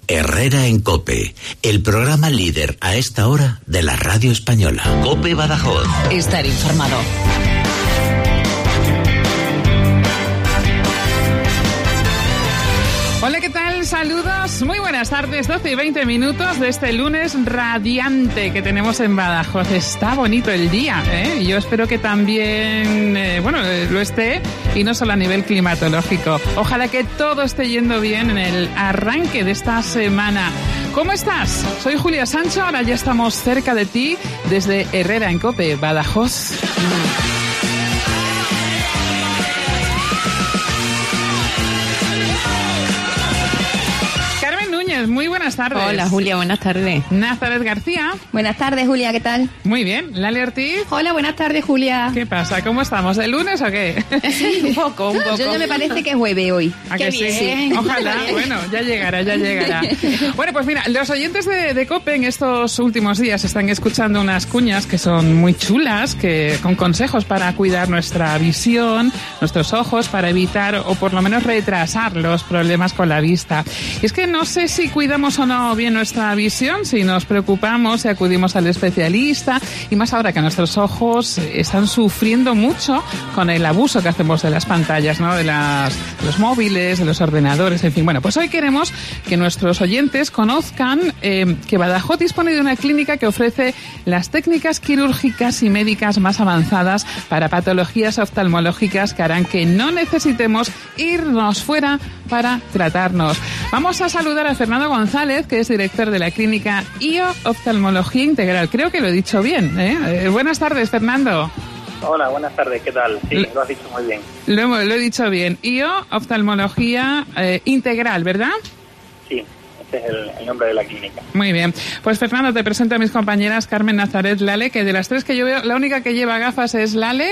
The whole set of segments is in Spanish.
Herrera en COPE, el programa líder a esta hora de la radio española. COPE Badajoz. Estar informado. Hola, ¿qué tal? Saludos, muy buenas tardes, 12 y 20 minutos de este lunes radiante que tenemos en Badajoz. Está bonito el día, ¿eh? Yo espero que también, lo esté, y no solo a nivel climatológico. Ojalá que todo esté yendo bien en el arranque de esta semana. ¿Cómo estás? Soy Julia Sancho, ahora ya estamos cerca de ti desde Herrera en COPE, Badajoz. Muy buenas tardes. Hola, Julia, buenas tardes. Nazaret García. Buenas tardes, Julia, ¿qué tal? Muy bien. Lali Ortiz. Hola, buenas tardes, Julia. ¿Qué pasa? ¿Cómo estamos? ¿De lunes o qué? Sí, un poco. Yo ya me parece que es jueves hoy. ¿A que sí? Sí. Ojalá. Bueno, ya llegará. Bueno, pues mira, los oyentes de COPE en estos últimos días están escuchando unas cuñas que son muy chulas, con consejos para cuidar nuestra visión, nuestros ojos, para evitar o por lo menos retrasar los problemas con la vista. Y es que no sé si cuidamos o no bien nuestra visión, si nos preocupamos, si acudimos al especialista, y más ahora que nuestros ojos están sufriendo mucho con el abuso que hacemos de las pantallas, ¿no? De los móviles, de los ordenadores, en fin. Bueno, pues hoy queremos que nuestros oyentes conozcan que Badajoz dispone de una clínica que ofrece las técnicas quirúrgicas y médicas más avanzadas para patologías oftalmológicas que harán que no necesitemos irnos fuera para tratarnos. Vamos a saludar a Fernando González, que es director de la clínica IO Oftalmología Integral. Creo que lo he dicho bien, ¿eh? Buenas tardes, Fernando. Hola, buenas tardes, ¿qué tal? Sí, lo has dicho muy bien. Lo he dicho bien. IO Oftalmología Integral, ¿verdad? Sí. Este es el nombre de la clínica. Muy bien. Pues Fernando, te presento a mis compañeras Carmen, Nazaret, Lale, que de las tres que yo veo, la única que lleva gafas es Lale.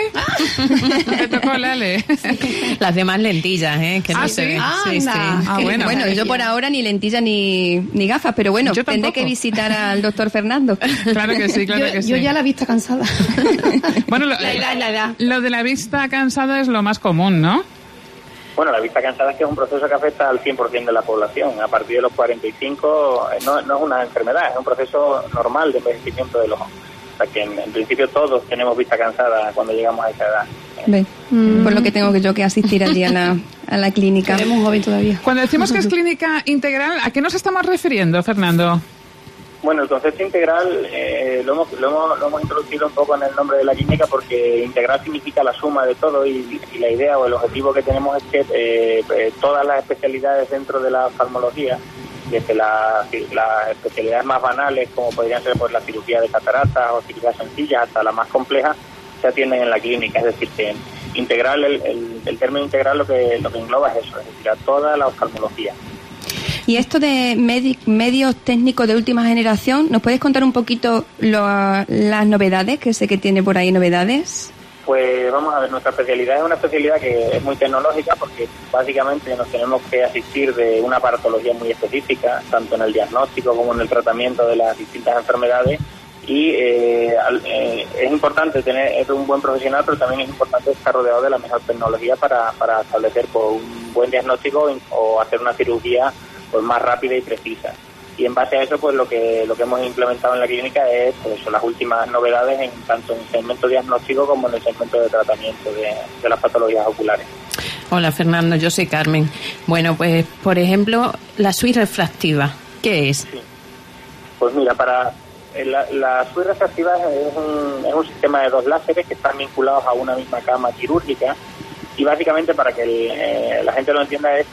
¿Te tocó Lale? Sí. Las demás lentillas, que no se ven. Sí. Bueno, yo por ahora ni lentillas ni gafas, pero bueno, tendré que visitar al doctor Fernando. Claro que sí, Yo ya la vista cansada. Bueno, la edad. Lo de la vista cansada es lo más común, ¿no? Bueno, la vista cansada es que es un proceso que afecta al 100% de la población. A partir de los 45 no es una enfermedad, es un proceso normal de envejecimiento del ojo. O sea que en principio todos tenemos vista cansada cuando llegamos a esa edad. Por lo que tengo yo que asistir allí a la clínica. Seremos joven todavía. Cuando decimos que es clínica integral, ¿a qué nos estamos refiriendo, Fernando? Bueno, el concepto integral lo hemos introducido un poco en el nombre de la clínica porque integral significa la suma de todo y la idea o el objetivo que tenemos es que todas las especialidades dentro de la oftalmología, desde las especialidades más banales como podrían ser pues la cirugía de cataratas o cirugías sencillas hasta la más compleja, se atienden en la clínica. Es decir, que integral, el término integral lo que engloba es eso, es decir, a toda la oftalmología. Y esto de medios técnicos de última generación, ¿nos puedes contar un poquito las novedades? Que sé que tiene por ahí novedades. Pues vamos a ver, nuestra especialidad es una especialidad que es muy tecnológica porque básicamente nos tenemos que asistir de una patología muy específica, tanto en el diagnóstico como en el tratamiento de las distintas enfermedades. Y es importante tener un buen profesional, pero también es importante estar rodeado de la mejor tecnología para establecer pues, un buen diagnóstico o hacer una cirugía pues más rápida y precisa. Y en base a eso, pues lo que hemos implementado en la clínica es pues, las últimas novedades tanto en el segmento diagnóstico como en el segmento de tratamiento de las patologías oculares. Hola, Fernando, yo soy Carmen. Bueno, pues, por ejemplo, la suite refractiva, ¿qué es? Sí. Pues mira, la suite refractiva es un sistema de 2 láseres que están vinculados a una misma cama quirúrgica y básicamente para que la gente lo entienda es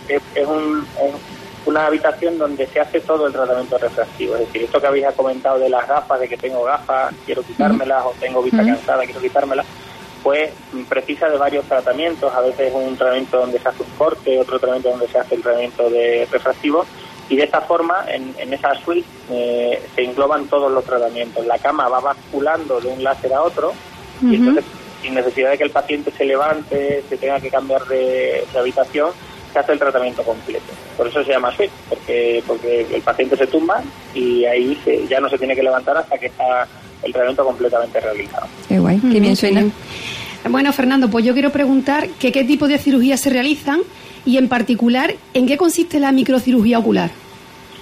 una habitación donde se hace todo el tratamiento refractivo. Es decir, esto que habéis comentado de las gafas, de que tengo gafas, quiero quitármelas, o tengo vista cansada, quiero quitármelas, pues precisa de varios tratamientos. A veces un tratamiento donde se hace un corte, otro tratamiento donde se hace el tratamiento de refractivo, y de esta forma, en esa suite, se engloban todos los tratamientos. La cama va basculando de un láser a otro, y entonces, sin necesidad de que el paciente se levante, se tenga que cambiar de habitación, se hace el tratamiento completo. Por eso se llama suite, porque el paciente se tumba y ahí ya no se tiene que levantar hasta que está el tratamiento completamente realizado. Qué guay, qué bien suena. Bueno, Fernando, pues yo quiero preguntar qué tipo de cirugías se realizan y en particular, ¿en qué consiste la microcirugía ocular?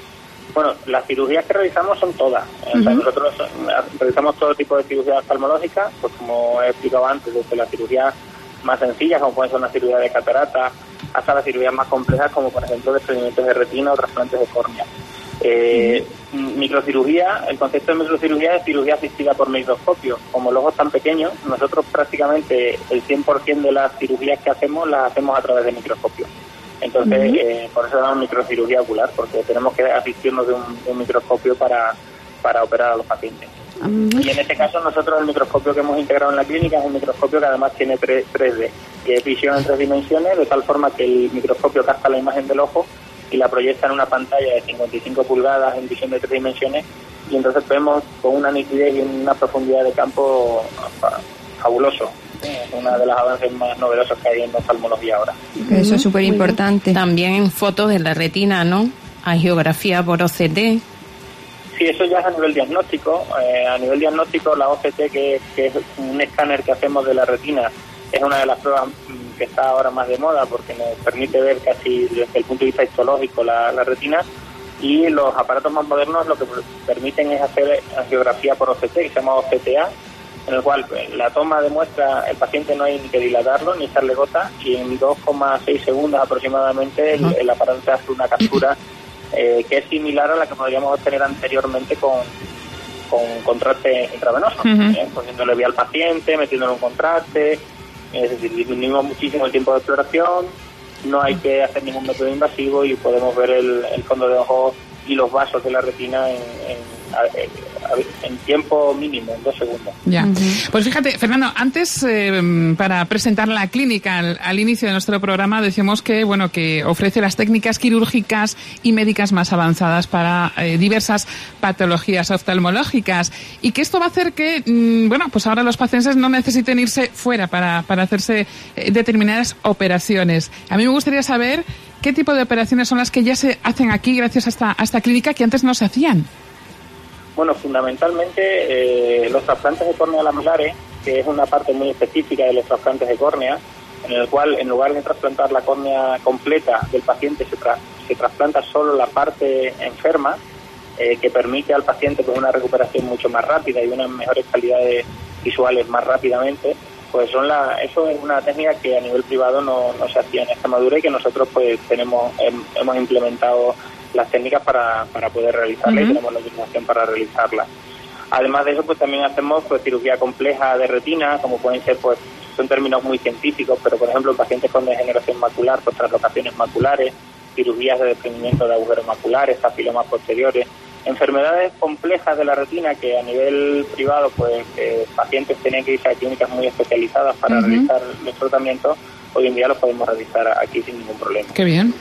Bueno, las cirugías que realizamos son todas. O sea, nosotros realizamos todo tipo de cirugías oftalmológicas, pues como he explicado antes, desde las cirugías más sencillas, como puede ser una cirugía de catarata, hasta las cirugías más complejas, como por ejemplo desprendimientos de retina o trasplantes de córnea. Microcirugía, el concepto de microcirugía es cirugía asistida por microscopio. Como el ojo es tan pequeño, nosotros prácticamente el 100% de las cirugías que hacemos las hacemos a través de microscopio. Entonces, por eso llamamos microcirugía ocular, porque tenemos que asistirnos de un microscopio para operar a los pacientes. Y en este caso nosotros el microscopio que hemos integrado en la clínica es un microscopio que además tiene 3D, que es visión en 3 dimensiones, de tal forma que el microscopio capta la imagen del ojo y la proyecta en una pantalla de 55 pulgadas en visión de 3 dimensiones, y entonces vemos con una nitidez y una profundidad de campo fabuloso. Es una de las avances más novedosos que hay en oftalmología ahora. Eso es súper importante. También fotos de la retina, ¿no? Angiografía por OCT. Sí, eso ya es a nivel diagnóstico. A nivel diagnóstico, la OCT, que es un escáner que hacemos de la retina, es una de las pruebas que está ahora más de moda, porque nos permite ver casi desde el punto de vista histológico la retina, y los aparatos más modernos lo que permiten es hacer angiografía por OCT, que se llama OCTA, en el cual la toma de muestra, el paciente no hay ni que dilatarlo ni echarle gota, y en 2,6 segundos aproximadamente el aparato te hace una captura que es similar a la que podríamos obtener anteriormente con contraste intravenoso, poniéndole vía al paciente, metiéndole un contraste, es decir, disminuimos muchísimo el tiempo de exploración, no hay que hacer ningún método invasivo y podemos ver el fondo de ojo y los vasos de la retina en tiempo mínimo, en 2 segundos. Ya. Pues fíjate, Fernando, antes para presentar la clínica al inicio de nuestro programa decimos que que ofrece las técnicas quirúrgicas y médicas más avanzadas para diversas patologías oftalmológicas, y que esto va a hacer que pues ahora los pacientes no necesiten irse fuera para hacerse determinadas operaciones. A mí me gustaría saber qué tipo de operaciones son las que ya se hacen aquí gracias a esta clínica que antes no se hacían. Bueno, fundamentalmente los trasplantes de córnea lamelares, que es una parte muy específica de los trasplantes de córnea, en el cual en lugar de trasplantar la córnea completa del paciente se trasplanta solo la parte enferma, que permite al paciente pues una recuperación mucho más rápida y unas mejores calidades visuales más rápidamente. Pues eso es una técnica que a nivel privado no se hacía en Extremadura, y que nosotros pues hemos implementado las técnicas para poder realizarla, y tenemos la autorización para realizarla. Además de eso, pues también hacemos pues cirugía compleja de retina, como pueden ser, pues son términos muy científicos, pero por ejemplo pacientes con degeneración macular, pues traslocaciones maculares, cirugías de desprendimiento de agujeros maculares, papilomas posteriores, enfermedades complejas de la retina que a nivel privado pues pacientes tenían que irse a clínicas muy especializadas para realizar los tratamientos. Hoy en día los podemos realizar aquí sin ningún problema. Qué bien.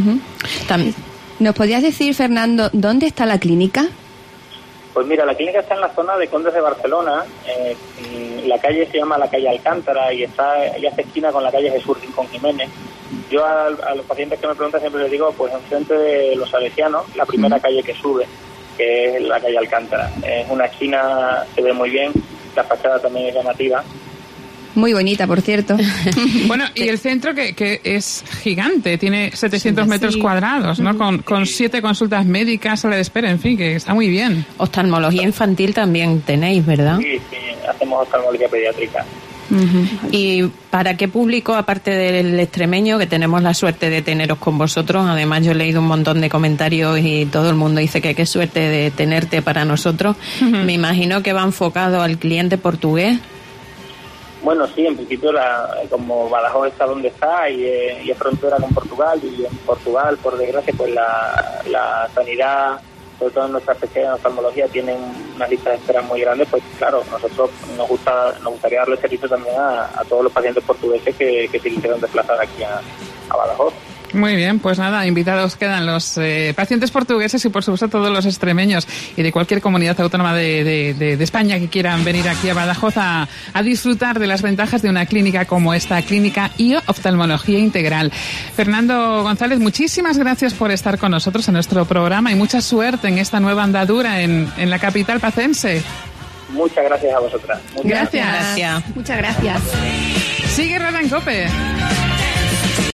¿Nos podrías decir, Fernando, dónde está la clínica? Pues mira, la clínica está en la zona de Condes de Barcelona. La calle se llama la calle Alcántara y ya se esquina con la calle Jesús Rincón Jiménez. Yo a los pacientes que me preguntan siempre les digo, pues enfrente de los Salesianos, la primera calle que sube, que es la calle Alcántara. Es una esquina, se ve muy bien, la fachada también es llamativa. Muy bonita, por cierto. Bueno, y el centro que es gigante, tiene 700 metros cuadrados, ¿no? Con 7 consultas médicas, sala de espera, en fin, que está muy bien. Oftalmología infantil también tenéis, ¿verdad? Sí, hacemos oftalmología pediátrica. ¿Y para qué público, aparte del extremeño, que tenemos la suerte de teneros con vosotros? Además, yo he leído un montón de comentarios y todo el mundo dice que qué suerte de tenerte para nosotros. Me imagino que va enfocado al cliente portugués. Bueno, sí, en principio como Badajoz está donde está y es frontera con Portugal, y en Portugal, por desgracia, pues la sanidad, sobre todo en nuestra especialidad en oftalmología, tienen unas listas de espera muy grandes. Pues claro, nosotros nos gustaría darle servicio también a todos los pacientes portugueses que se quisieron desplazar aquí a Badajoz. Muy bien, pues nada, invitados quedan los pacientes portugueses y por supuesto todos los extremeños y de cualquier comunidad autónoma de España que quieran venir aquí a Badajoz a disfrutar de las ventajas de una clínica como esta, Clínica IO Oftalmología Integral. Fernando González, muchísimas gracias por estar con nosotros en nuestro programa y mucha suerte en esta nueva andadura en la capital pacense. Muchas gracias a vosotras. Gracias. Muchas gracias. Sigue Herrera en COPE.